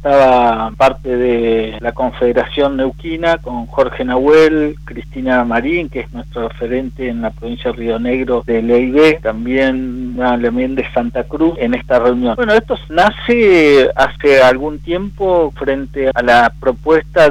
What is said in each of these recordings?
estaba parte de la Confederación Neuquina con Jorge Nahuel, Cristina Marín, que es nuestro referente en la provincia de Río Negro del EIB, también de Santa Cruz en esta reunión. Bueno, esto nace hace algún tiempo frente a la propuesta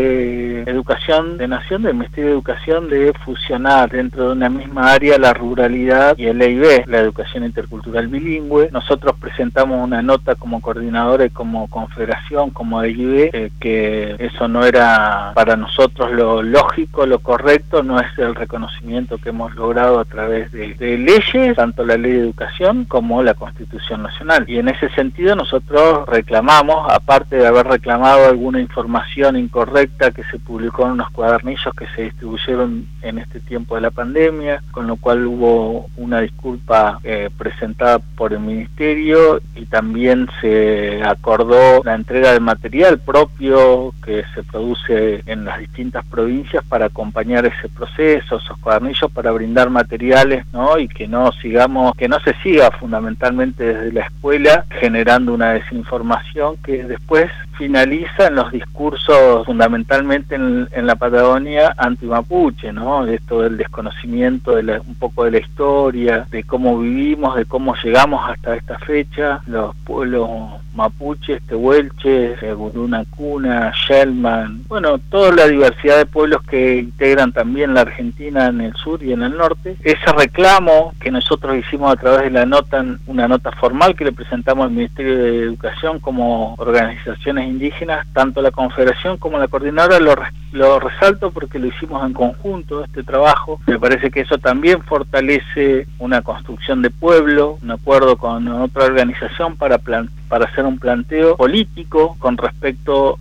de Educación de Nación, del Ministerio de Educación, de fusionar dentro de una misma área la ruralidad y el EIB, la educación intercultural bilingüe. Nosotros presentamos una nota como coordinadora y como confederación, como EIB, que eso no era para nosotros lo lógico, lo correcto, no es el reconocimiento que hemos logrado a través de leyes, tanto la Ley de Educación como la Constitución Nacional. Y en ese sentido nosotros reclamamos, aparte de haber reclamado alguna información incorrecta que se publicó en unos cuadernillos que se distribuyeron en este tiempo de la pandemia, con lo cual hubo una disculpa presentada por el Ministerio, y también se acordó la entrega de material propio que se produce en las distintas provincias para acompañar ese proceso, esos cuadernillos, para brindar materiales, ¿no? Y que no se siga fundamentalmente desde la escuela generando una desinformación que después finaliza en los discursos fundamentalmente en la Patagonia anti-mapuche, ¿no? Esto del desconocimiento un poco de la historia, de cómo vivimos, de cómo llegamos hasta esta fecha, los pueblos mapuches, tehuelches, gurunacuna, Shelman, bueno, toda la diversidad de pueblos que integran también la Argentina en el sur y en el norte. Ese reclamo que nosotros hicimos a través de la nota, una nota formal que le presentamos al Ministerio de Educación como organizaciones indígenas, tanto la Confederación como la Coordinadora, lo resalto porque lo hicimos en conjunto, este trabajo. Me parece que eso también fortalece una construcción de pueblo, un acuerdo con otra organización para hacer un planteo político con respecto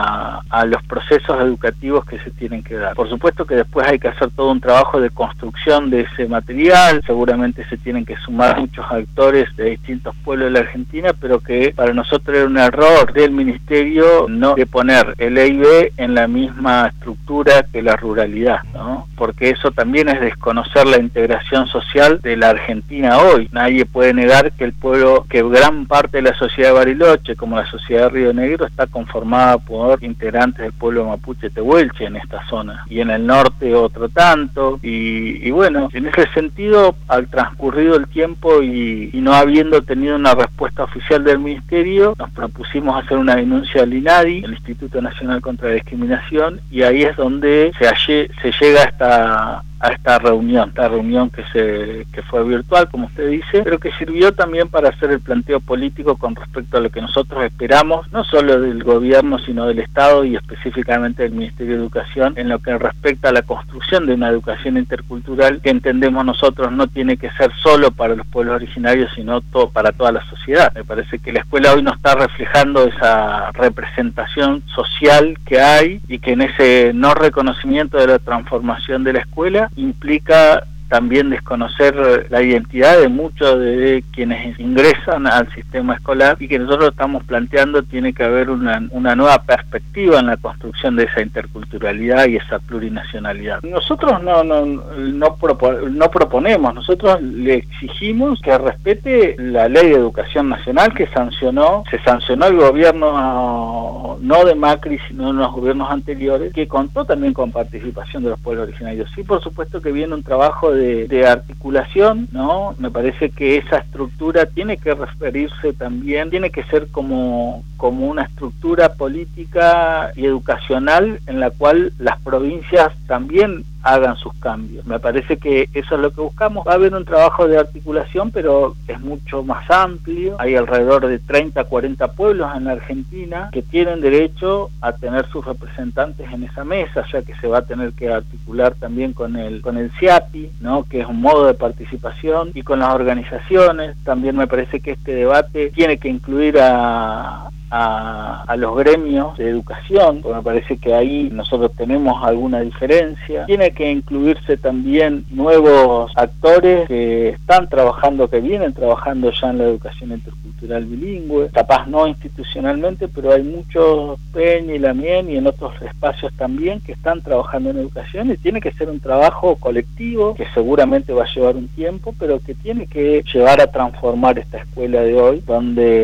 a los procesos educativos que se tienen que dar. Por supuesto que después hay que hacer todo un trabajo de construcción de ese material, seguramente se tienen que sumar muchos actores de distintos pueblos de la Argentina, pero que para nosotros era un error del Ministerio no de poner el EIB en la misma estructura que la ruralidad, ¿no? Porque eso también es desconocer la integración social de la Argentina hoy. Nadie puede negar que que gran parte de la sociedad de Bariloche, como la sociedad de Río Negro, está conformada por integrantes del pueblo mapuche tehuelche en esta zona, y en el norte otro tanto, y bueno, en ese sentido, al transcurrido el tiempo y no habiendo tenido una respuesta oficial del Ministerio, nos propusimos hacer una denuncia al INADI, el Instituto Nacional contra la Discriminación, y ahí es donde se llega a esta reunión que fue virtual, como usted dice, pero que sirvió también para hacer el planteo político con respecto a lo que nosotros esperamos, no solo del gobierno, sino del Estado y específicamente del Ministerio de Educación, en lo que respecta a la construcción de una educación intercultural que entendemos nosotros no tiene que ser solo para los pueblos originarios, sino para toda la sociedad. Me parece que la escuela hoy no está reflejando esa representación social que hay, y que en ese no reconocimiento de la transformación de la escuela implica también desconocer la identidad de muchos de quienes ingresan al sistema escolar, y que nosotros estamos planteando tiene que haber una nueva perspectiva en la construcción de esa interculturalidad y esa plurinacionalidad. Nosotros no proponemos, nosotros le exigimos que respete la Ley de Educación Nacional que se sancionó el gobierno no de Macri, sino en los gobiernos anteriores, que contó también con participación de los pueblos originarios. Sí, por supuesto que viene un trabajo de articulación, ¿no? Me parece que esa estructura tiene que referirse también, tiene que ser como una estructura política y educacional en la cual las provincias también hagan sus cambios. Me parece que eso es lo que buscamos. Va a haber un trabajo de articulación, pero es mucho más amplio. Hay alrededor de 30, 40 pueblos en la Argentina que tienen derecho a tener sus representantes en esa mesa, ya que se va a tener que articular también con el CIAPI, ¿no? Que es un modo de participación, y con las organizaciones. También me parece que este debate tiene que incluir a los gremios de educación, porque me parece que ahí nosotros tenemos alguna diferencia. Tiene que incluirse también nuevos actores que están trabajando, que vienen trabajando ya en la educación intercultural bilingüe, capaz no institucionalmente, pero hay muchos, Peña y Lamien y en otros espacios también, que están trabajando en educación, y tiene que ser un trabajo colectivo que seguramente va a llevar un tiempo, pero que tiene que llevar a transformar esta escuela de hoy, donde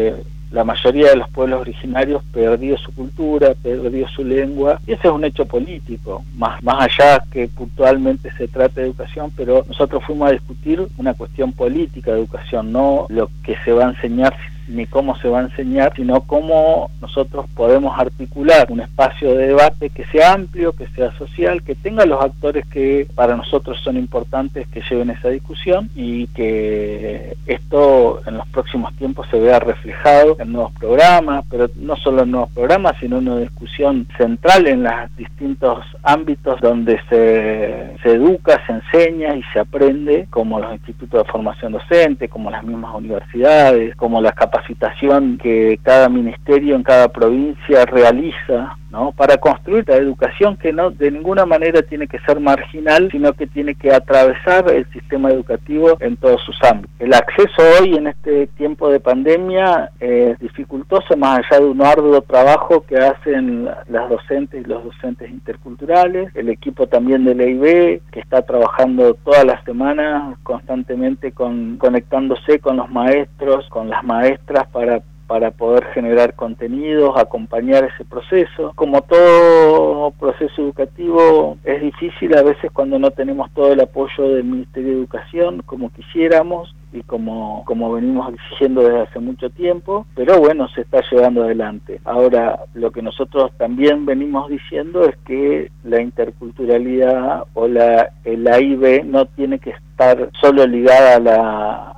la mayoría de los pueblos originarios perdió su cultura, perdió su lengua, y ese es un hecho político, más allá que puntualmente se trata de educación, pero nosotros fuimos a discutir una cuestión política de educación, no lo que se va a enseñar ni cómo se va a enseñar, sino cómo nosotros podemos articular un espacio de debate que sea amplio, que sea social, que tenga los actores que para nosotros son importantes que lleven esa discusión, y que esto en los próximos tiempos se vea reflejado en nuevos programas, pero no solo en nuevos programas, sino en una discusión central en los distintos ámbitos donde se educa, se enseña y se aprende, como los institutos de formación docente, como las mismas universidades, como la capacitación que cada ministerio en cada provincia realiza, ¿no?, para construir la educación, que no de ninguna manera tiene que ser marginal, sino que tiene que atravesar el sistema educativo en todos sus ámbitos. El acceso hoy en este tiempo de pandemia es dificultoso, más allá de un arduo trabajo que hacen las docentes y los docentes interculturales, el equipo también de EIB, que está trabajando todas las semanas constantemente conectándose con los maestros, con las maestras, para poder generar contenidos, acompañar ese proceso. Como todo proceso educativo, es difícil a veces cuando no tenemos todo el apoyo del Ministerio de Educación como quisiéramos y como venimos exigiendo desde hace mucho tiempo, pero bueno, se está llevando adelante. Ahora, lo que nosotros también venimos diciendo es que la interculturalidad o el AIB no tiene que estar solo ligada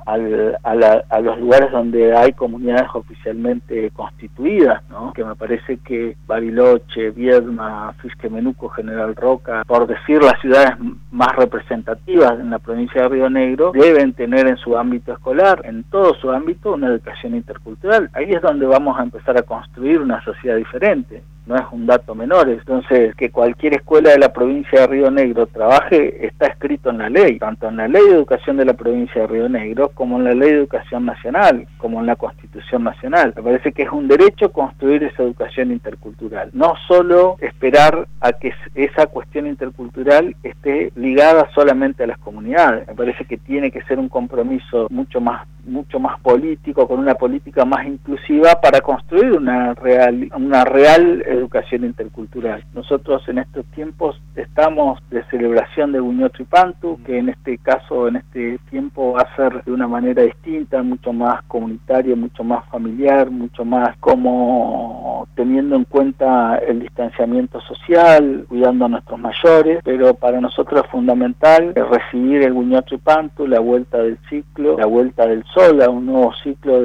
a los lugares donde hay comunidades oficialmente constituidas, ¿no? Que me parece que Bariloche, Viedma, Fisquemenuco, General Roca, por decir las ciudades más representativas en la provincia de Río Negro, deben tener en su ámbito escolar, en todo su ámbito, una educación intercultural. Ahí es donde vamos a empezar a construir una sociedad diferente. No es un dato menor. Entonces, que cualquier escuela de la provincia de Río Negro trabaje está escrito en la ley, tanto en la Ley de Educación de la provincia de Río Negro como en la Ley de Educación Nacional, como en la Constitución Nacional. Me parece que es un derecho construir esa educación intercultural, no solo esperar a que esa cuestión intercultural esté ligada solamente a las comunidades. Me parece que tiene que ser un compromiso mucho más político, con una política más inclusiva para construir una real educación intercultural. Nosotros en estos tiempos estamos de celebración de Buñuel-Tripantu, que en este caso, en este tiempo va a ser de una manera distinta, mucho más comunitaria, mucho más familiar, mucho más como teniendo en cuenta el distanciamiento social, cuidando a nuestros mayores, pero para nosotros es fundamental recibir el Buñuel-Tripantu, la vuelta del ciclo, la vuelta del sol, a un nuevo ciclo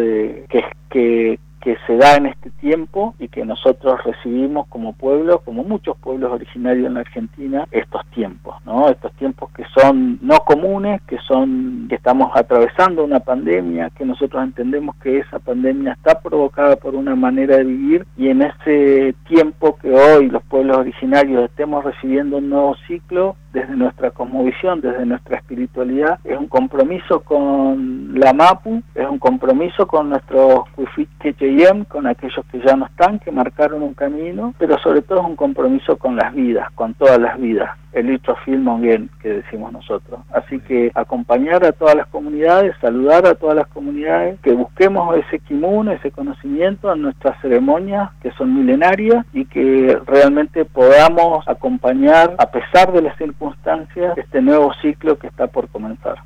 que se da en este tiempo y que nosotros recibimos como pueblo, como muchos pueblos originarios en la Argentina, estos tiempos, ¿no? Estos tiempos que son no comunes, que estamos atravesando una pandemia, que nosotros entendemos que esa pandemia está provocada por una manera de vivir, y en ese tiempo que hoy los pueblos originarios estemos recibiendo un nuevo ciclo, desde nuestra cosmovisión, desde nuestra espiritualidad, es un compromiso con la MAPU, es un compromiso con nuestros Cuifit Quecheyem, con aquellos que ya no están, que marcaron un camino, pero sobre todo es un compromiso con las vidas, con todas las vidas, el Itrofil Monguén, que decimos nosotros. Así que acompañar a todas las comunidades, saludar a todas las comunidades, que busquemos ese kimun, ese conocimiento en nuestras ceremonias, que son milenarias, y que realmente podamos acompañar, a pesar de las circunstancias, este nuevo ciclo que está por comenzar.